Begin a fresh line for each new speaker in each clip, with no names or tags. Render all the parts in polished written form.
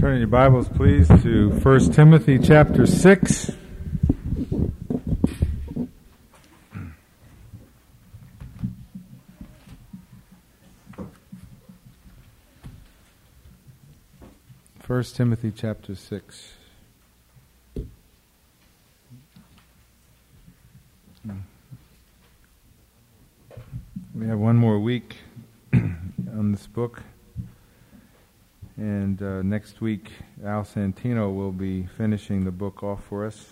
Turn in your Bibles, please, to 1 Timothy chapter 6. First Timothy chapter 6. We have one more week on this book. And next week, Al Santino will be finishing the book off for us.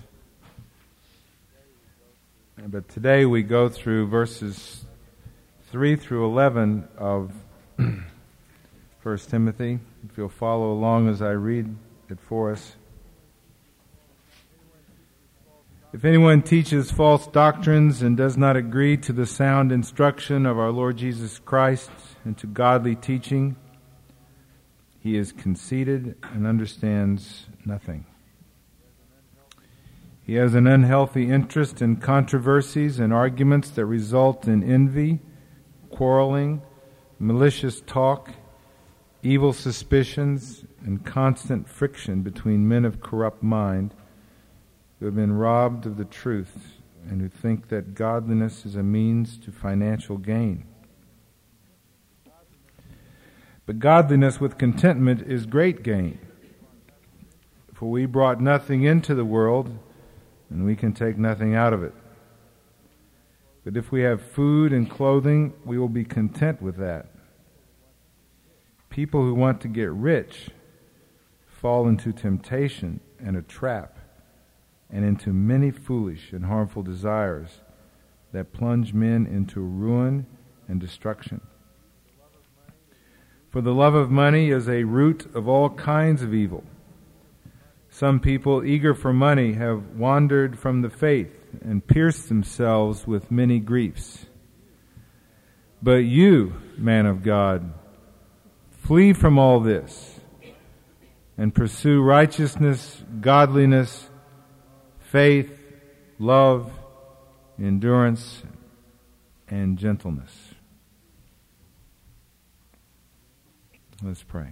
But today we go through verses 3 through 11 of 1 Timothy. If you'll follow along as I read it for us. If anyone teaches false doctrines and does not agree to the sound instruction of our Lord Jesus Christ and to godly teaching, he is conceited and understands nothing. He has an unhealthy interest in controversies and arguments that result in envy, quarreling, malicious talk, evil suspicions, and constant friction between men of corrupt mind who have been robbed of the truth and who think that godliness is a means to financial gain. But godliness with contentment is great gain. For we brought nothing into the world, and we can take nothing out of it. But if we have food and clothing, we will be content with that. People who want to get rich fall into temptation and a trap, and into many foolish and harmful desires that plunge men into ruin and destruction. For the love of money is a root of all kinds of evil. Some people eager for money have wandered from the faith and pierced themselves with many griefs. But you, man of God, flee from all this and pursue righteousness, godliness, faith, love, endurance, and gentleness. Let's pray.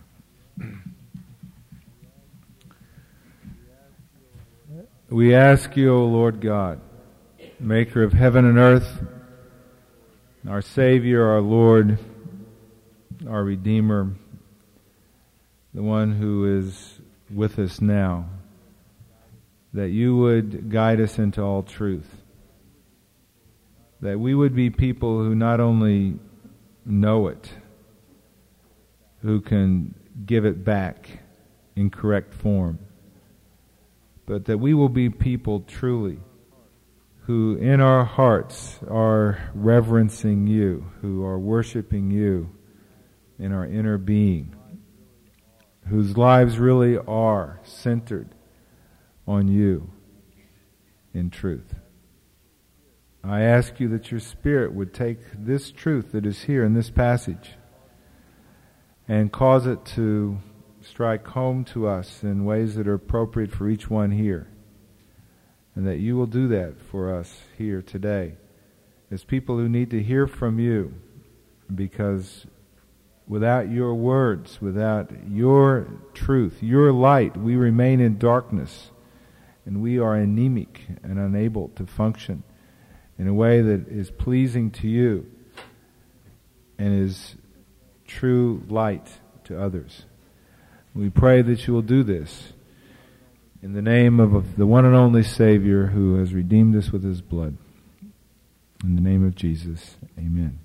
We ask you, O Lord God, maker of heaven and earth, our Savior, our Lord, our Redeemer, the one who is with us now, that you would guide us into all truth, that we would be people who not only know it, who can give it back in correct form, but that we will be people truly who in our hearts are reverencing you, who are worshiping you in our inner being, whose lives really are centered on you in truth. I ask you that your Spirit would take this truth that is here in this passage and cause it to strike home to us in ways that are appropriate for each one here. And that you will do that for us here today as people who need to hear from you, because without your words, without your truth, your light, we remain in darkness and we are anemic and unable to function in a way that is pleasing to you and is true light to others. We pray that you will do this in the name of the one and only Savior who has redeemed us with his blood. In the name of Jesus, amen.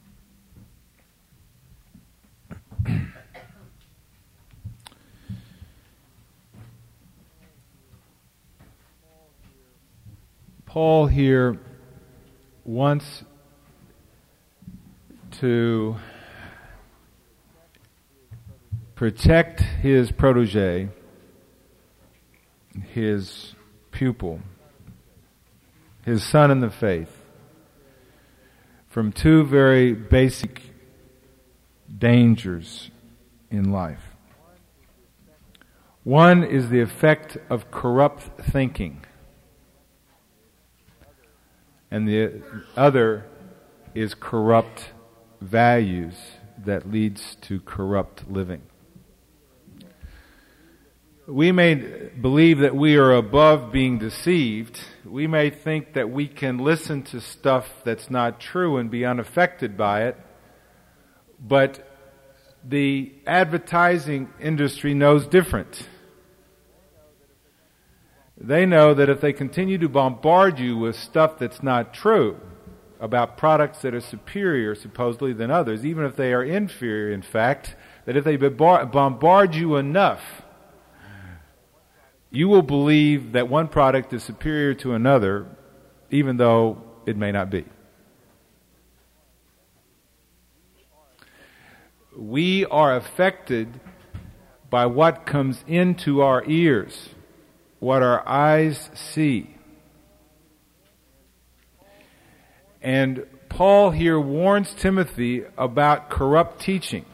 Paul here wants to protect his protege, his pupil, his son in the faith, from two very basic dangers in life. One is the effect of corrupt thinking, and the other is corrupt values that leads to corrupt living. We may believe that we are above being deceived. We may think that we can listen to stuff that's not true and be unaffected by it. But the advertising industry knows different. They know that if they continue to bombard you with stuff that's not true about products that are superior supposedly than others, even if they are inferior in fact, that if they bombard you enough, you will believe that one product is superior to another, even though it may not be. We are affected by what comes into our ears, what our eyes see. And Paul here warns Timothy about corrupt teaching.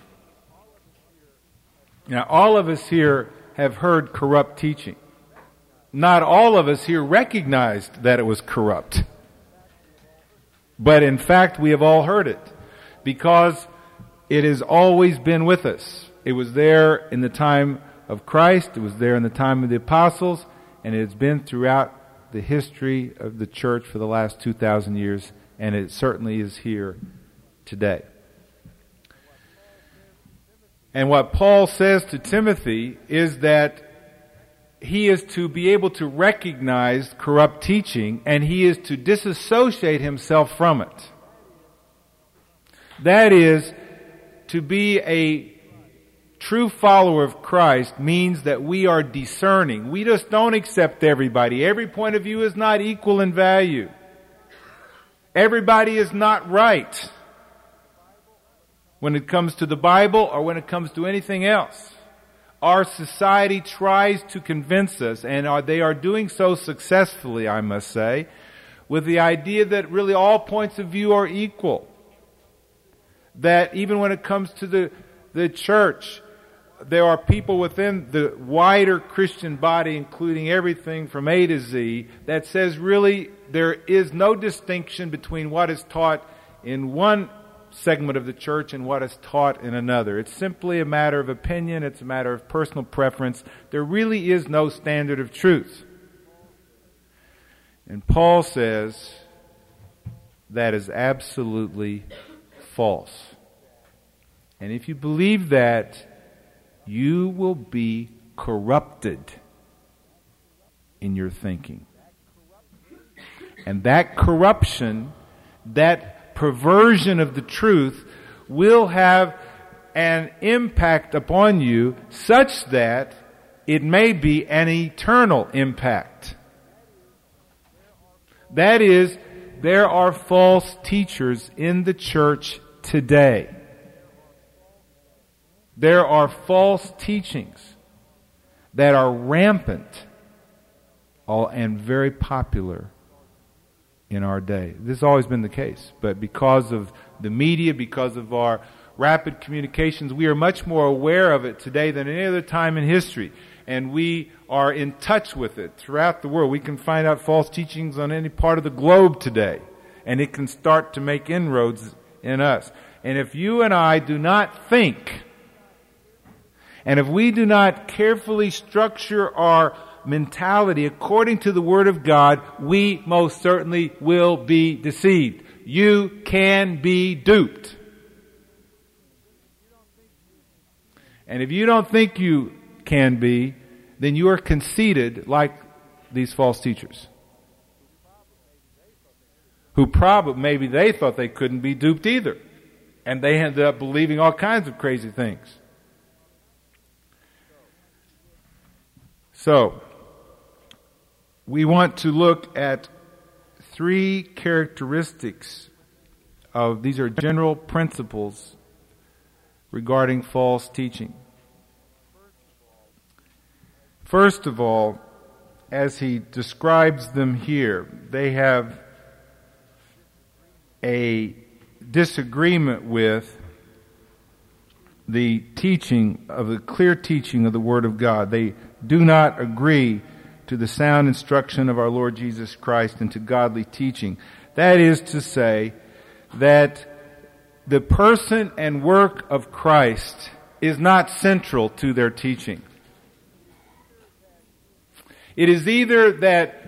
Now, all of us here have heard corrupt teaching. Not all of us here recognized that it was corrupt. But in fact, we have all heard it because it has always been with us. It was there in the time of Christ. It was there in the time of the apostles. And it has been throughout the history of the church for the last 2,000 years. And it certainly is here today. And what Paul says to Timothy is that he is to be able to recognize corrupt teaching and he is to disassociate himself from it. That is, to be a true follower of Christ means that we are discerning. We just don't accept everybody. Every point of view is not equal in value. Everybody is not right when it comes to the Bible or when it comes to anything else. Our society tries to convince us, and they are doing so successfully, I must say, with the idea that really all points of view are equal. That even when it comes to the church, there are people within the wider Christian body, including everything from A to Z, that says really there is no distinction between what is taught in one segment of the church and what is taught in another. It's simply a matter of opinion. It's a matter of personal preference. There really is no standard of truth. And Paul says that is absolutely false. And if you believe that, you will be corrupted in your thinking. And that corruption, that perversion of the truth will have an impact upon you such that it may be an eternal impact. That is, there are false teachers in the church today. There are false teachings that are rampant and very popular in our day. This has always been the case, but because of the media, because of our rapid communications, we are much more aware of it today than any other time in history, and we are in touch with it throughout the world. We can find out false teachings on any part of the globe today, and it can start to make inroads in us. And if you and I do not think, and if we do not carefully structure our mentality according to the Word of God, we most certainly will be deceived. You can be duped. And if you don't think you can be, then you are conceited like these false teachers. Who probably, maybe they thought they couldn't be duped either. And they ended up believing all kinds of crazy things. So, we want to look at three characteristics of, these are general principles regarding false teaching. First of all, as he describes them here, they have a disagreement with the teaching of the clear teaching of the Word of God. They do not agree to the sound instruction of our Lord Jesus Christ and to godly teaching. That is to say that the person and work of Christ is not central to their teaching. It is either that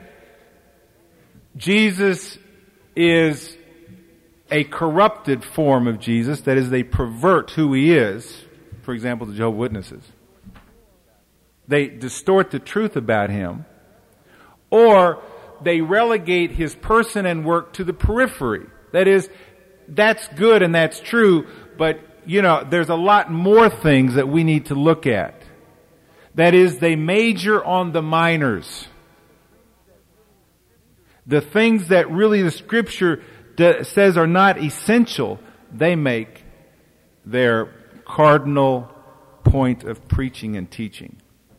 Jesus is a corrupted form of Jesus, that is, they pervert who he is. For example, the Jehovah's Witnesses. They distort the truth about him, or they relegate his person and work to the periphery. That is, that's good and that's true, but, there's a lot more things that we need to look at. That is, they major on the minors. The things that really the Scripture says are not essential, they make their cardinal point of preaching and teaching.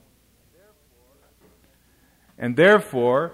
And therefore,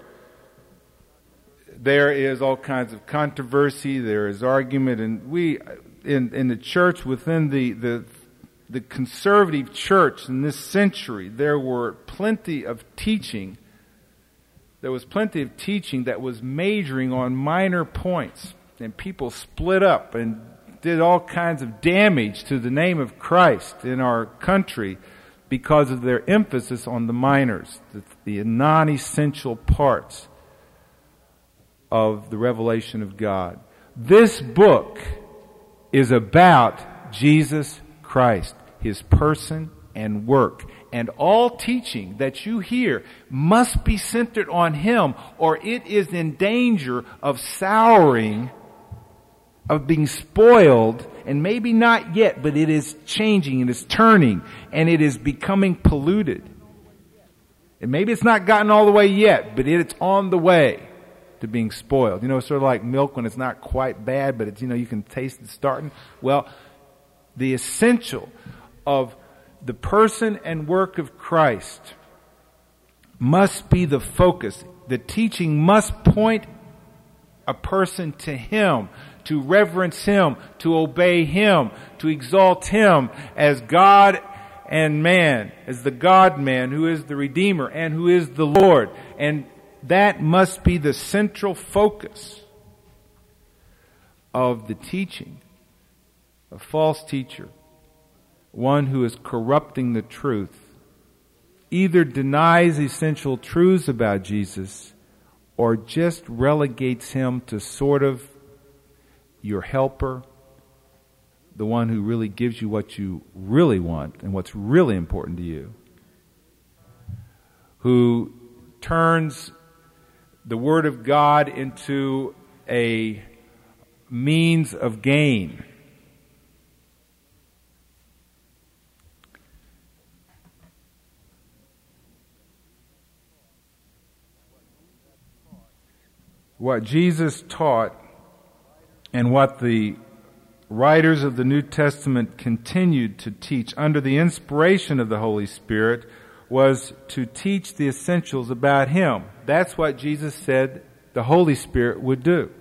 there is all kinds of controversy, there is argument, and we, in the church, within the conservative church in this century, there were plenty of teaching. There was plenty of teaching that was majoring on minor points, and people split up and did all kinds of damage to the name of Christ in our country because of their emphasis on the minors, the non-essential parts of the revelation of God. This book is about Jesus Christ, his person and work. And all teaching that you hear must be centered on him, or it is in danger of souring, of being spoiled, and maybe not yet, but it is changing, it is turning, and it is becoming polluted. And maybe it's not gotten all the way yet, but it's on the way to being spoiled. Sort of like milk when it's not quite bad, but it's, you can taste it starting. Well, the essential of the person and work of Christ must be the focus. The teaching must point a person to him, to reverence him, to obey him, to exalt him as God and man, as the God-man who is the Redeemer and who is the Lord. And that must be the central focus of the teaching. A false teacher, one who is corrupting the truth, either denies essential truths about Jesus or just relegates him to sort of your helper, the one who really gives you what you really want and what's really important to you, who turns the Word of God into a means of gain. What Jesus taught and what the writers of the New Testament continued to teach under the inspiration of the Holy Spirit was to teach the essentials about him. That's what Jesus said the Holy Spirit would do.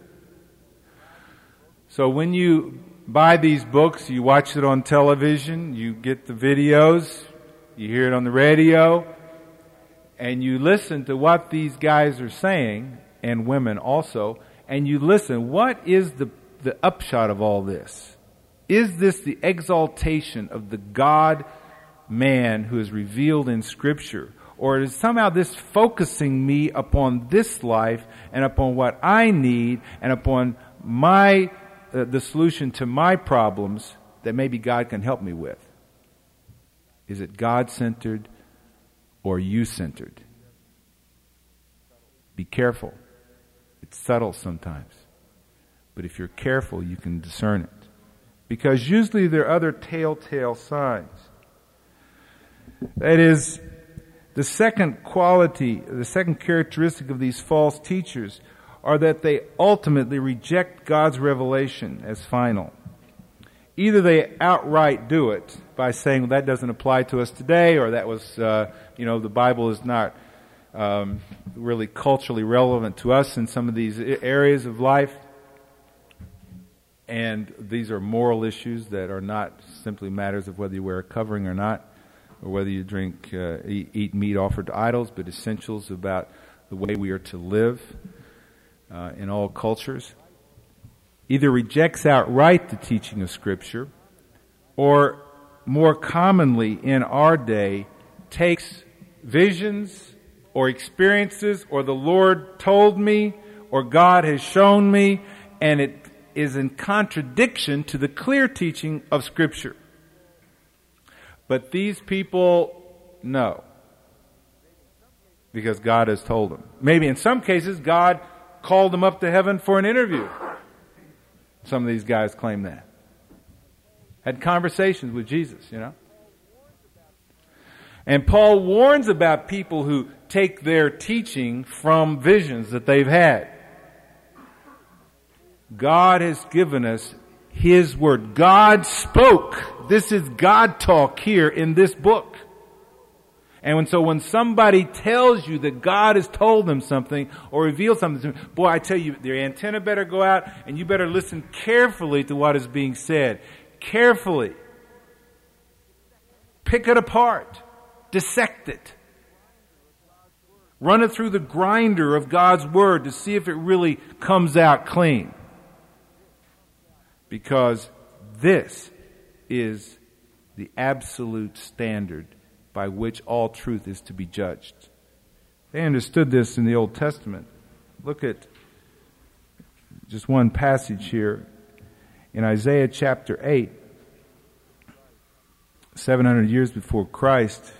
So when you buy these books, you watch it on television, you get the videos, you hear it on the radio, and you listen to what these guys are saying, and women also, and you listen, what is the upshot of all this? Is this the exaltation of the God-man who is revealed in Scripture? Or is somehow this focusing me upon this life and upon what I need and upon the solution to my problems that maybe God can help me with? Is it God-centered or you-centered? Be careful. It's subtle sometimes. But if you're careful, you can discern it. Because usually there are other telltale signs. That is, the second quality, the second characteristic of these false teachers are that they ultimately reject God's revelation as final. Either they outright do it by saying, well, that doesn't apply to us today, or that was, the Bible is not really culturally relevant to us in some of these areas of life. And these are moral issues that are not simply matters of whether you wear a covering or not, or whether you eat meat offered to idols, but essentials about the way we are to live in all cultures. Either rejects outright the teaching of Scripture, or more commonly in our day, takes visions or experiences or the Lord told me or God has shown me, and it is in contradiction to the clear teaching of Scripture. But these people know, because God has told them. Maybe in some cases God called them up to heaven for an interview. Some of these guys claim that. Had conversations with Jesus, And Paul warns about people who take their teaching from visions that they've had. God has given us His Word. God spoke. This is God talk here in this book. And so when somebody tells you that God has told them something or revealed something to them, boy, I tell you, their antenna better go out and you better listen carefully to what is being said. Carefully. Pick it apart. Dissect it. Run it through the grinder of God's Word to see if it really comes out clean. Because this is the absolute standard by which all truth is to be judged. They understood this in the Old Testament. Look at just one passage here in Isaiah chapter 8, 700 years before Christ.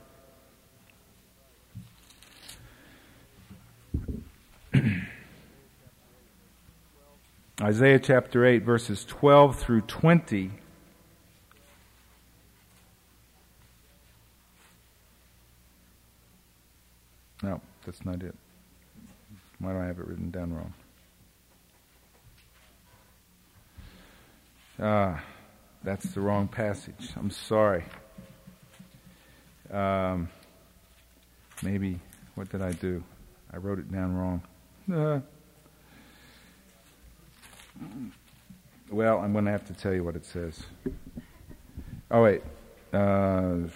Isaiah chapter 8, verses 12 through 20. No, that's not it. Why do I have it written down wrong? That's the wrong passage. I'm sorry. Maybe, what did I do? I wrote it down wrong. Well, I'm going to have to tell you what it says. Oh, wait. Oh,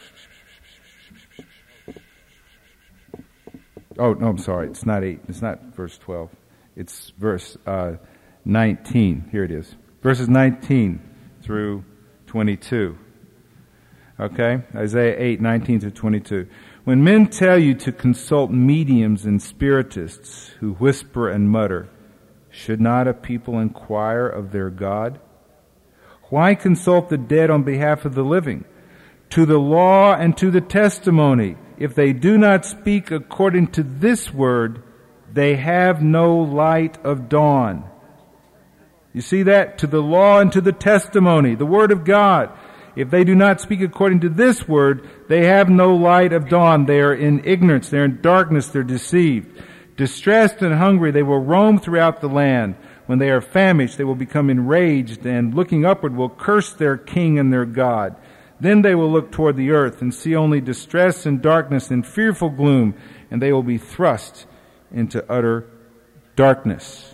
no, I'm sorry. It's not 8. It's not verse 12. It's verse 19. Here it is. Verses 19 through 22. Okay? Isaiah 8, 19 through 22. When men tell you to consult mediums and spiritists who whisper and mutter, should not a people inquire of their God? Why consult the dead on behalf of the living? To the law and to the testimony. If they do not speak according to this word, they have no light of dawn. You see that? To the law and to the testimony, the word of God. If they do not speak according to this word, they have no light of dawn. They are in ignorance. They're in darkness. They're deceived. Distressed and hungry, they will roam throughout the land. When they are famished, they will become enraged, and looking upward will curse their king and their God. Then they will look toward the earth and see only distress and darkness and fearful gloom, and they will be thrust into utter darkness.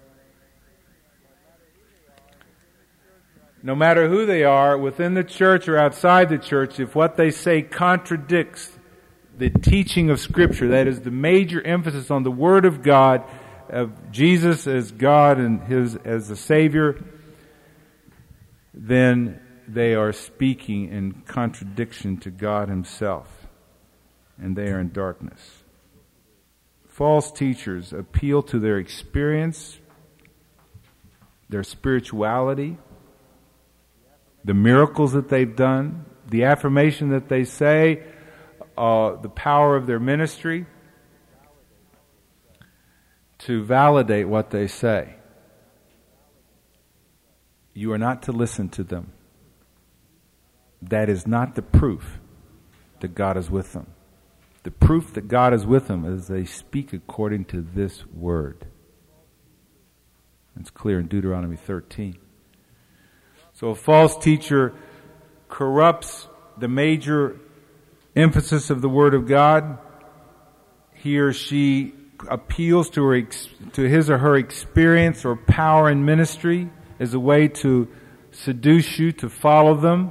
No matter who they are, within the church or outside the church, if what they say contradicts the teaching of Scripture, that is the major emphasis on the Word of God, of Jesus as God and His as the Savior, then they are speaking in contradiction to God Himself, and they are in darkness. False teachers appeal to their experience, their spirituality, the miracles that they've done, the affirmation that they say, the power of their ministry, to validate what they say. You are not to listen to them. That is not the proof that God is with them. The proof that God is with them is they speak according to this word. It's clear in Deuteronomy 13. So a false teacher corrupts the major emphasis of the Word of God. He or she appeals to his or her experience or power in ministry as a way to seduce you to follow them.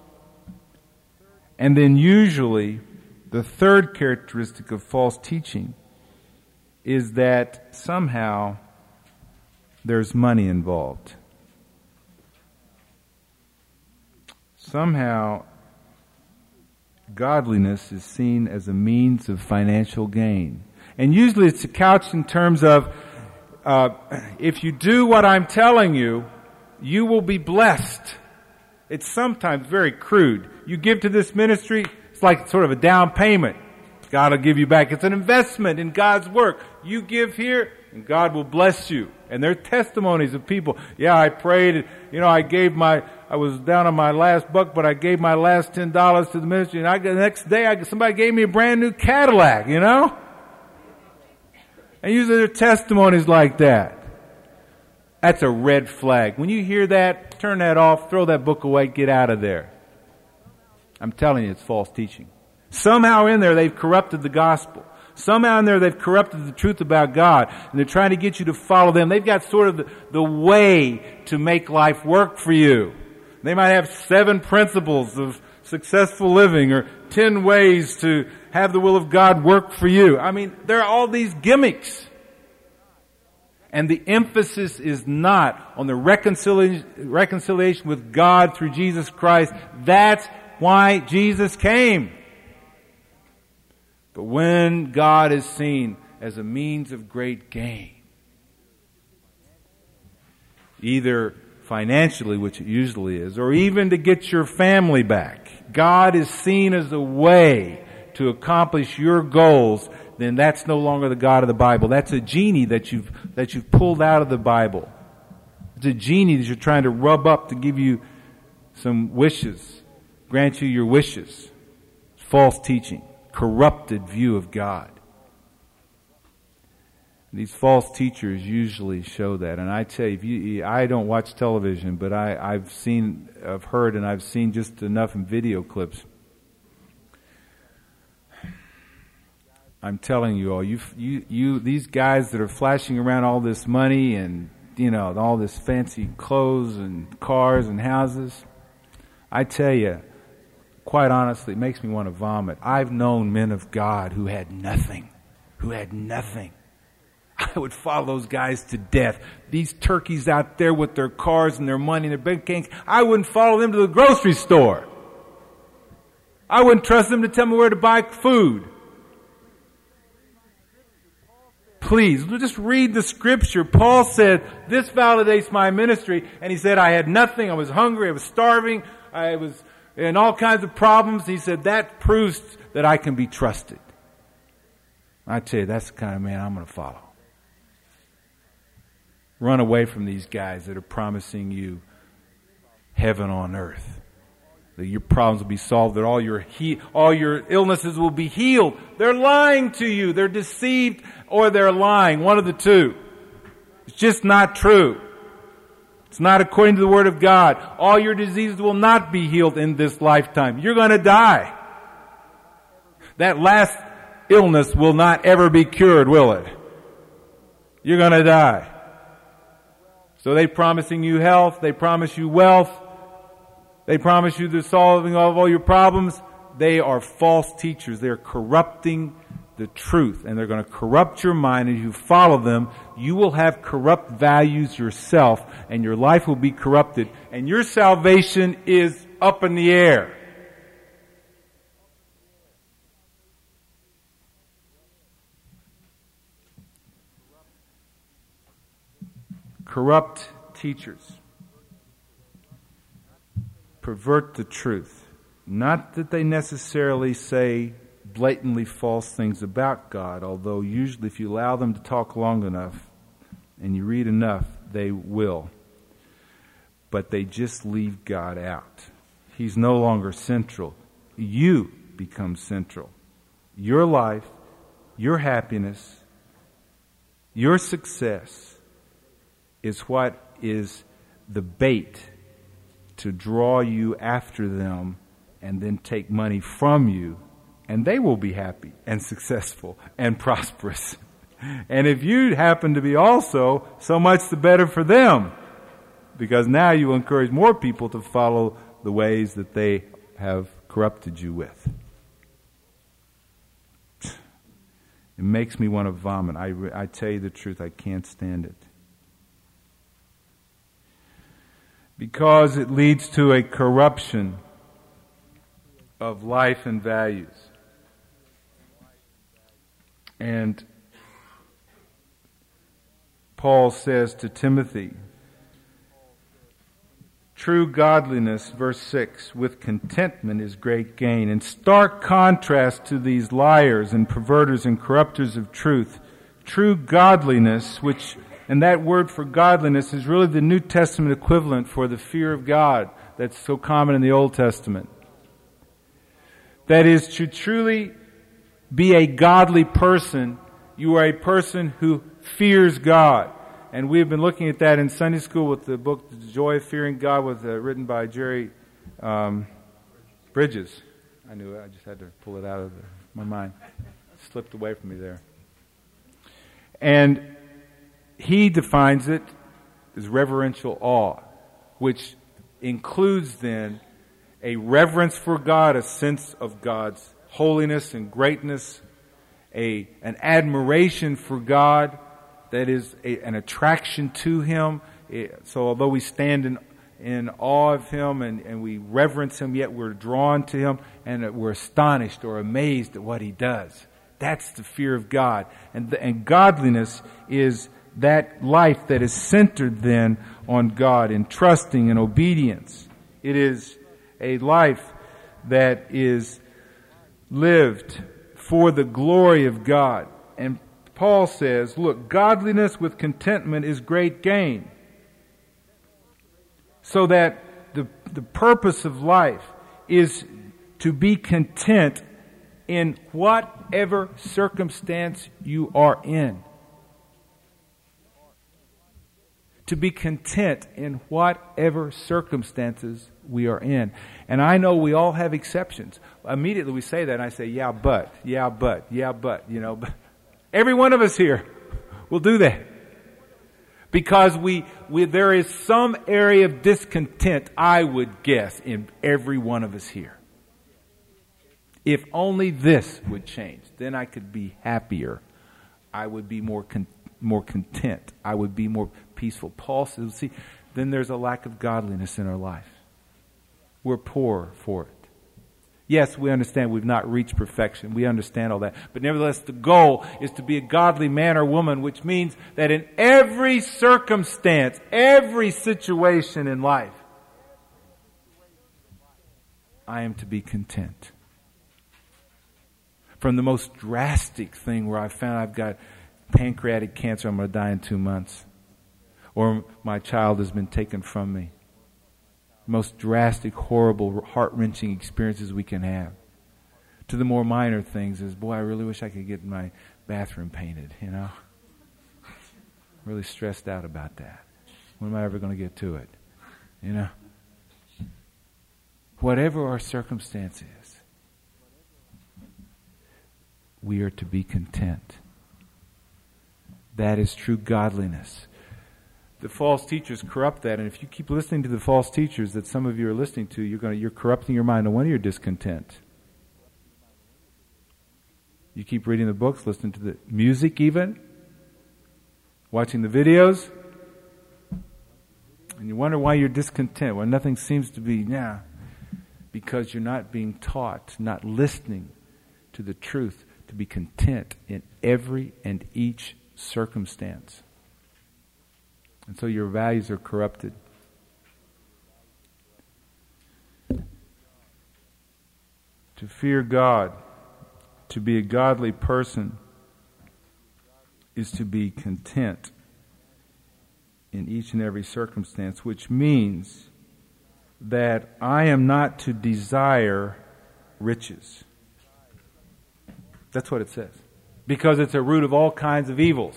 And then usually, the third characteristic of false teaching is that somehow there's money involved. Somehow godliness is seen as a means of financial gain. And usually it's couched in terms of, if you do what I'm telling you, you will be blessed. It's sometimes very crude. You give to this ministry, it's like sort of a down payment. God will give you back. It's an investment in God's work. You give here, and God will bless you. And there are testimonies of people. Yeah, I prayed, I was down on my last buck, but I gave my last $10 to the ministry, and the next day somebody gave me a brand new Cadillac, And usually there are testimonies like that. That's a red flag. When you hear that, turn that off, throw that book away, get out of there. I'm telling you, it's false teaching. Somehow in there they've corrupted the gospel. Somehow in there they've corrupted the truth about God, and they're trying to get you to follow them. They've got sort of the way to make life work for you. They might have 7 principles of successful living or 10 ways to have the will of God work for you. I mean, there are all these gimmicks. And the emphasis is not on the reconciliation with God through Jesus Christ. That's why Jesus came. But when God is seen as a means of great gain, either financially, which it usually is, or even to get your family back, God is seen as a way to accomplish your goals, then that's no longer the God of the Bible. That's a genie that you've pulled out of the Bible. It's a genie that you're trying to rub up to give you some wishes, grant you your wishes. It's false teaching, corrupted view of God. These false teachers usually show that. And I tell you, I don't watch television, but I've heard and I've seen just enough in video clips. I'm telling you all, these guys that are flashing around all this money and, all this fancy clothes and cars and houses, I tell you, quite honestly, it makes me want to vomit. I've known men of God who had nothing. I would follow those guys to death. These turkeys out there with their cars and their money and their bank accounts, I wouldn't follow them to the grocery store. I wouldn't trust them to tell me where to buy food. Please, just read the scripture. Paul said, this validates my ministry. And he said, I had nothing. I was hungry. I was starving. I was in all kinds of problems. He said, that proves that I can be trusted. I tell you, that's the kind of man I'm going to follow. Run away from these guys that are promising you heaven on earth. That your problems will be solved, that all your illnesses will be healed. They're lying to you. They're deceived or they're lying. One of the two. It's just not true. It's not according to the Word of God. All your diseases will not be healed in this lifetime. You're going to die. That last illness will not ever be cured, will it? You're going to die. So they're promising you health. They promise you wealth. They promise you the solving of all your problems. They are false teachers. They're corrupting the truth. And they're going to corrupt your mind. As you follow them, you will have corrupt values yourself. And your life will be corrupted. And your salvation is up in the air. Corrupt teachers pervert the truth. Not that they necessarily say blatantly false things about God, although usually if you allow them to talk long enough and you read enough, they will. But they just leave God out. He's no longer central. You become central. Your life, your happiness, your success is what is the bait to draw you after them and then take money from you, and they will be happy and successful and prosperous. And if you happen to be also, so much the better for them, because now you encourage more people to follow the ways that they have corrupted you with. It makes me want to vomit. I tell you the truth, I can't stand it. Because it leads to a corruption of life and values. And Paul says to Timothy, true godliness, verse 6, with contentment is great gain. In stark contrast to these liars and perverters and corrupters of truth, true godliness, and that word for godliness is really the New Testament equivalent for the fear of God that's so common in the Old Testament. That is, to truly be a godly person, you are a person who fears God. And we have been looking at that in Sunday school with the book, The Joy of Fearing God, written by Jerry Bridges. I knew it. I just had to pull it out of my mind. It slipped away from me there. And he defines it as reverential awe, which includes then a reverence for God, a sense of God's holiness and greatness, an admiration for God that is an attraction to Him. So although we stand in awe of Him and we reverence Him, yet we're drawn to Him and we're astonished or amazed at what He does. That's the fear of God. And godliness is that life that is centered then on God in trusting and obedience. It is a life that is lived for the glory of God. And Paul says, look, godliness with contentment is great gain. So that the purpose of life is to be content in whatever circumstance you are in. To be content in whatever circumstances we are in. And I know we all have exceptions. Immediately we say that and I say, yeah, but, but. Every one of us here will do that. Because there is some area of discontent, I would guess, in every one of us here. If only this would change, then I could be happier. I would be more content. I would be more peaceful. Paul says, see, then there's a lack of godliness in our life. We're poor for it. Yes, we understand we've not reached perfection. We understand all that. But nevertheless, the goal is to be a godly man or woman, which means that in every circumstance, every situation in life, I am to be content. From the most drastic thing where I found I've got pancreatic cancer, I'm going to die in 2 months. Or my child has been taken from me. Most drastic, horrible, heart-wrenching experiences we can have. To the more minor things is, boy, I really wish I could get my bathroom painted, Really stressed out about that. When am I ever going to get to it? Whatever our circumstance is, we are to be content. That is true godliness. The false teachers corrupt that, and if you keep listening to the false teachers that some of you are listening to, you're corrupting your mind. No wonder you're discontent. You keep reading the books, listening to the music even, watching the videos, and you wonder why you're discontent, why nothing seems to be, because you're not being taught, not listening to the truth, to be content in every and each circumstance. And so your values are corrupted. To fear God, to be a godly person, is to be content in each and every circumstance, which means that I am not to desire riches. That's what it says. Because it's a root of all kinds of evils.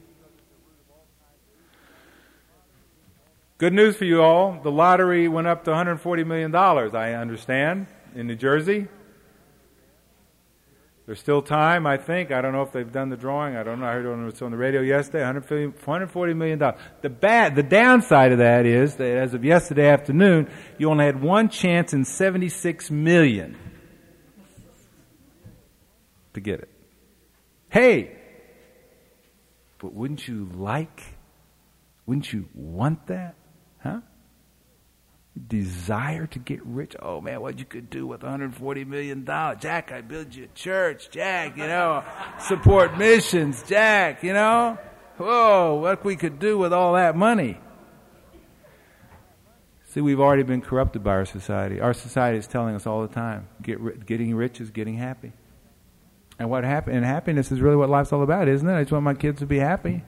Good news for you all. The lottery went up to $140 million, I understand, in New Jersey. There's still time, I think. I don't know if they've done the drawing. I don't know. I heard it was on the radio yesterday. $140 million. The downside of that is that as of yesterday afternoon, you only had one chance in 76 million to get it. Hey! But wouldn't you want that? Huh? Desire to get rich. Oh man, what you could do with $140 million. Jack, I build you a church. Jack, support missions. Jack, whoa, what we could do with all that money. See, we've already been corrupted by our society. Our society is telling us all the time, getting rich is getting happy. And what happened? And happiness is really what life's all about, isn't it? I just want my kids to be happy.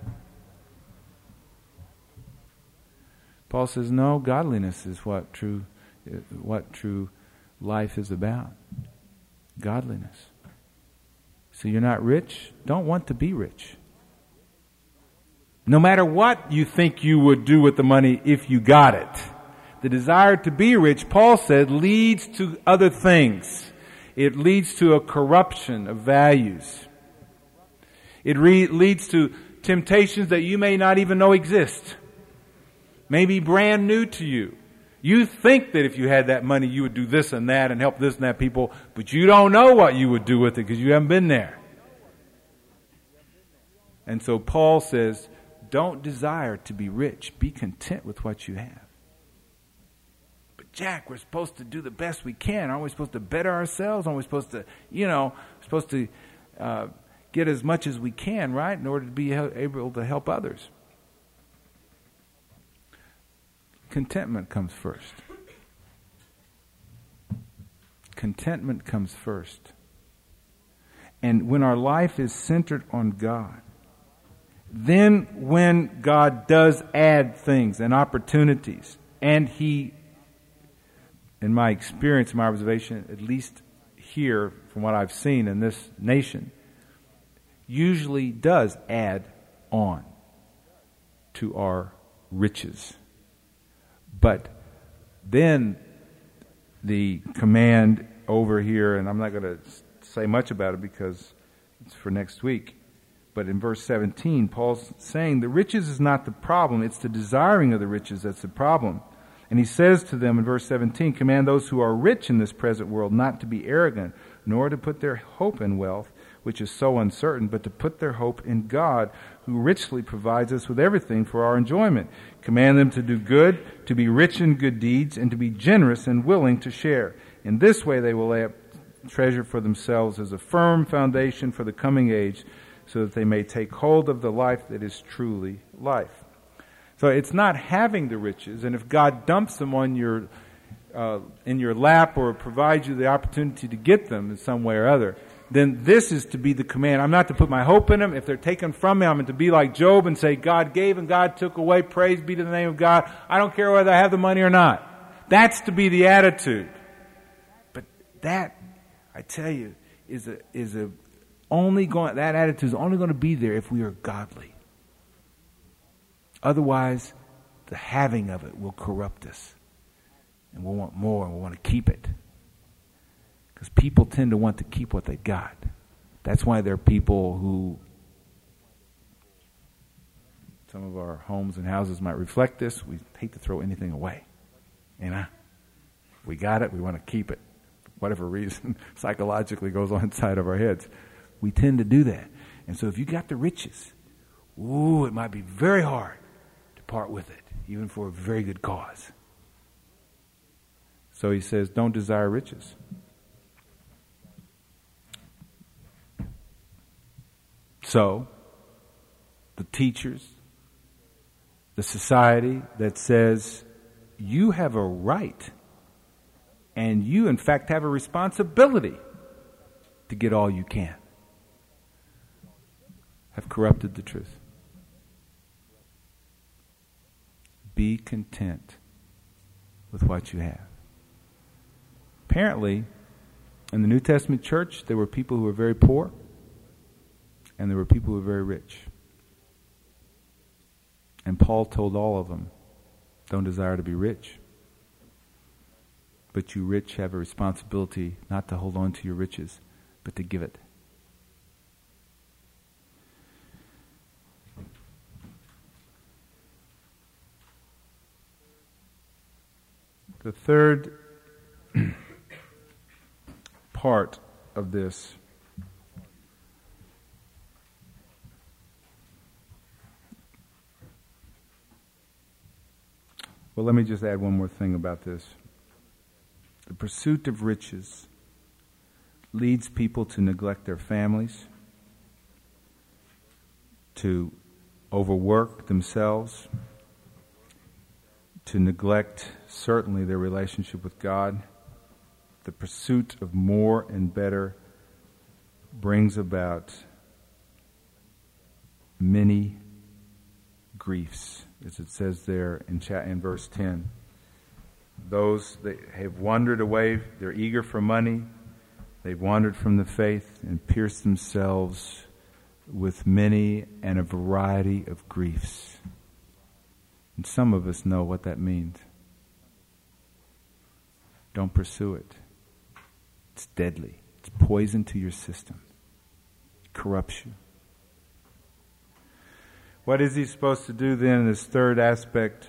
Paul says, no, godliness is what true life is about. Godliness. So you're not rich? Don't want to be rich. No matter what you think you would do with the money if you got it. The desire to be rich, Paul said, leads to other things. It leads to a corruption of values. It leads to temptations that you may not even know exist. Maybe brand new to you. You think that if you had that money, you would do this and that and help this and that people, but you don't know what you would do with it because you haven't been there. And so Paul says, don't desire to be rich. Be content with what you have. But Jack, we're supposed to do the best we can. Aren't we supposed to better ourselves? Aren't we supposed to, get as much as we can, right, in order to be able to help others? Contentment comes first. Contentment comes first. And when our life is centered on God, then when God does add things and opportunities, and He, in my experience, my observation, at least here from what I've seen in this nation, usually does add on to our riches. But then the command over here, and I'm not going to say much about it because it's for next week, but in verse 17, Paul's saying the riches is not the problem, it's the desiring of the riches that's the problem. And he says to them in verse 17, command those who are rich in this present world not to be arrogant, nor to put their hope in wealth, which is so uncertain, but to put their hope in God, who richly provides us with everything for our enjoyment. Command them to do good, to be rich in good deeds, and to be generous and willing to share. In this way they will lay up treasure for themselves as a firm foundation for the coming age, so that they may take hold of the life that is truly life. So it's not having the riches, and if God dumps them on your in your lap or provides you the opportunity to get them in some way or other, then this is to be the command. I'm not to put my hope in them. If they're taken from me, I'm to be like Job and say, God gave and God took away. Praise be to the name of God. I don't care whether I have the money or not. That's to be the attitude. But that, I tell you, that attitude is only going to be there if we are godly. Otherwise, the having of it will corrupt us. And we'll want more and we'll want to keep it. Because people tend to want to keep what they got. That's why there are people who, some of our homes and houses might reflect this, we hate to throw anything away. We got it, we want to keep it. For whatever reason, psychologically goes on inside of our heads. We tend to do that. And so if you got the riches, it might be very hard to part with it, even for a very good cause. So he says, don't desire riches. So, the teachers, the society that says you have a right and you in fact have a responsibility to get all you can, have corrupted the truth. Be content with what you have. Apparently, in the New Testament church, there were people who were very poor, and there were people who were very rich. And Paul told all of them, don't desire to be rich. But you rich have a responsibility not to hold on to your riches, but to give it. The third part of this Well, let me just add one more thing about this. The pursuit of riches leads people to neglect their families, to overwork themselves, to neglect certainly their relationship with God. The pursuit of more and better brings about many griefs, as it says there in verse 10. Those that have wandered away, they're eager for money, they've wandered from the faith and pierced themselves with many and a variety of griefs. And some of us know what that means. Don't pursue it. It's deadly. It's poison to your system. It corrupts you. What is he supposed to do then in this third aspect?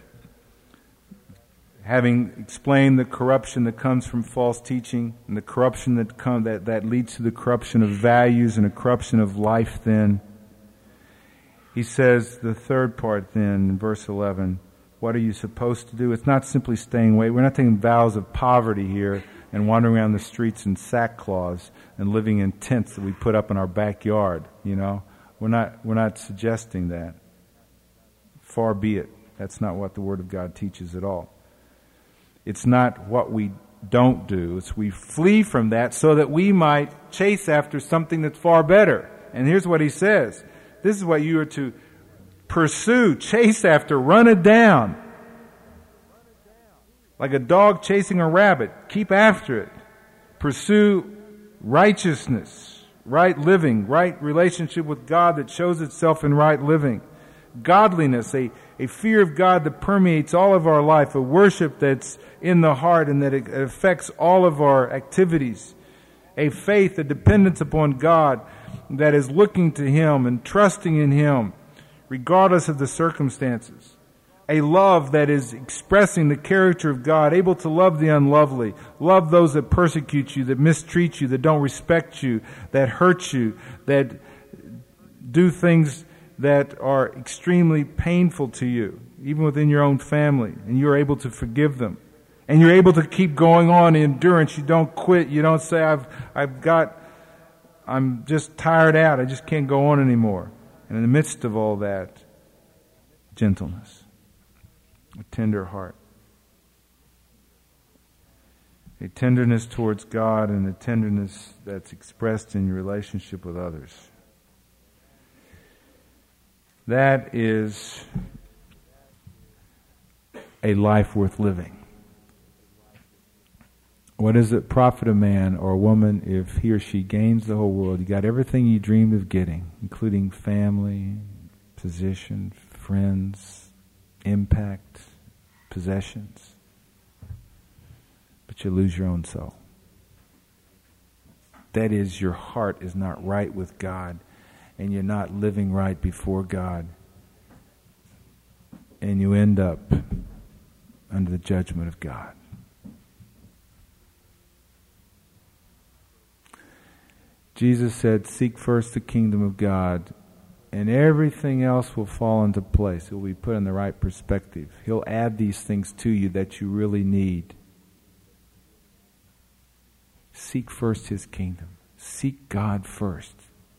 Having explained the corruption that comes from false teaching and the corruption that leads to the corruption of values and a corruption of life, then he says the third part then in verse 11, what are you supposed to do? It's not simply staying away. We're not taking vows of poverty here and wandering around the streets in sackcloths and living in tents that we put up in our backyard, you know. We're not suggesting that. Far be it. That's not what the Word of God teaches at all. It's not what we don't do. It's we flee from that so that we might chase after something that's far better. And here's what he says. This is what you are to pursue, chase after, run it down. Like a dog chasing a rabbit. Keep after it. Pursue righteousness, right living, right relationship with God that shows itself in right living. Godliness, a fear of God that permeates all of our life, a worship that's in the heart and that it affects all of our activities, a faith, a dependence upon God that is looking to Him and trusting in Him regardless of the circumstances, a love that is expressing the character of God, able to love the unlovely, love those that persecute you, that mistreat you, that don't respect you, that hurt you, that do things that are extremely painful to you, even within your own family, and you're able to forgive them. And you're able to keep going on in endurance. You don't quit. You don't say, I'm just tired out. I just can't go on anymore. And in the midst of all that, gentleness, a tender heart, a tenderness towards God and a tenderness that's expressed in your relationship with others. That is a life worth living. What does it profit a man or a woman if he or she gains the whole world? You got everything you dreamed of getting, including family, position, friends, impact, possessions. But you lose your own soul. That is, your heart is not right with God, and you're not living right before God, and you end up under the judgment of God. Jesus said, seek first the kingdom of God, and everything else will fall into place. It will be put in the right perspective. He'll add these things to you that you really need. Seek first His kingdom. Seek God first.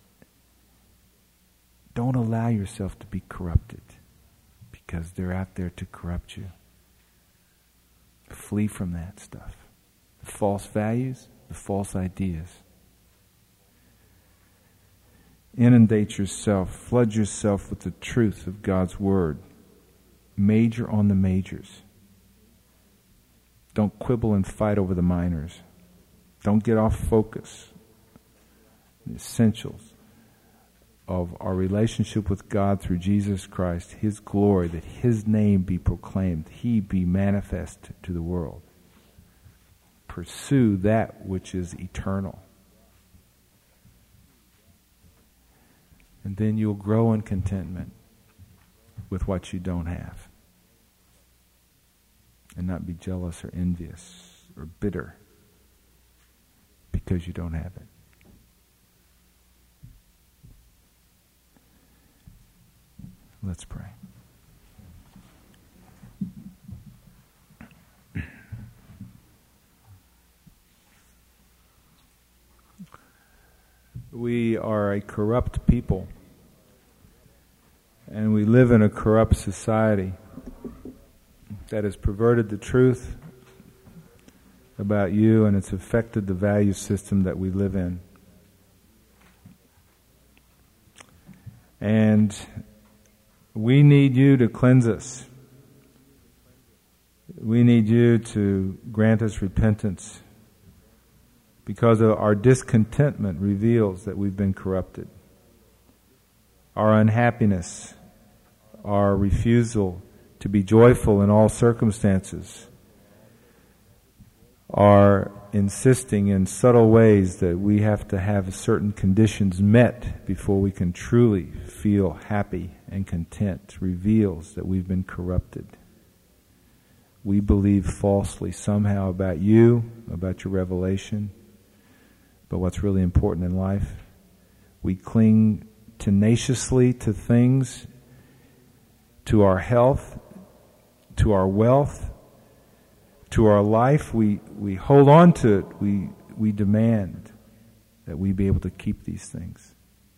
Don't allow yourself to be corrupted, because they're out there to corrupt you. Flee from that stuff. The false values, the false ideas. Inundate yourself, flood yourself with the truth of God's Word. Major on the majors. Don't quibble and fight over the minors. Don't get off focus. The essentials of our relationship with God through Jesus Christ, His glory, that His name be proclaimed, He be manifest to the world. Pursue that which is eternal. And then you'll grow in contentment with what you don't have. And not be jealous or envious or bitter because you don't have it. Let's pray. We are a corrupt people, and we live in a corrupt society that has perverted the truth about you, and it's affected the value system that we live in. And we need you to cleanse us. We need you to grant us repentance, because our discontentment reveals that we've been corrupted. Our unhappiness, our refusal to be joyful in all circumstances, our insisting in subtle ways that we have to have certain conditions met before we can truly feel happy and content reveals that we've been corrupted. We believe falsely somehow about you, about your revelation, but what's really important in life. We cling tenaciously to things, to our health, to our wealth, to our life. We hold on to it. We demand that we be able to keep these things.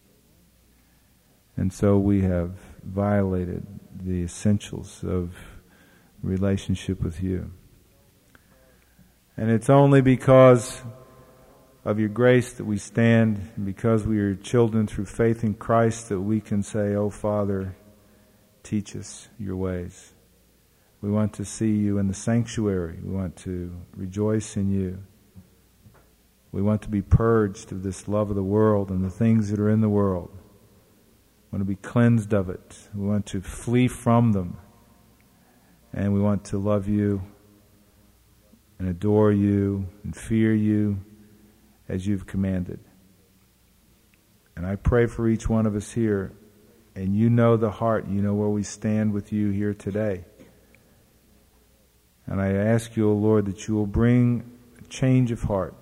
And so we have violated the essentials of relationship with you. And it's only because of your grace that we stand, and because we are children through faith in Christ, that we can say, "Oh Father, teach us your ways." We want to see you in the sanctuary. We want to rejoice in you. We want to be purged of this love of the world and the things that are in the world. We want to be cleansed of it. We want to flee from them. And we want to love you and adore you and fear you as you've commanded. And I pray for each one of us here, and you know the heart, you know where we stand with you here today. And I ask you, O Lord, that you will bring a change of heart,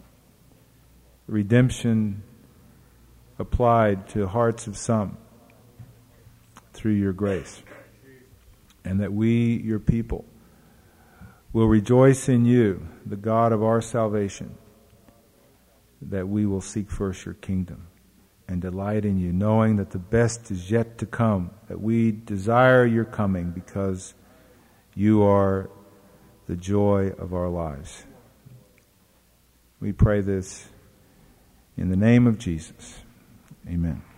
redemption applied to hearts of some through your grace. And that we, your people, will rejoice in you, the God of our salvation, that we will seek first your kingdom and delight in you, knowing that the best is yet to come, that we desire your coming because you are the joy of our lives. We pray this in the name of Jesus. Amen.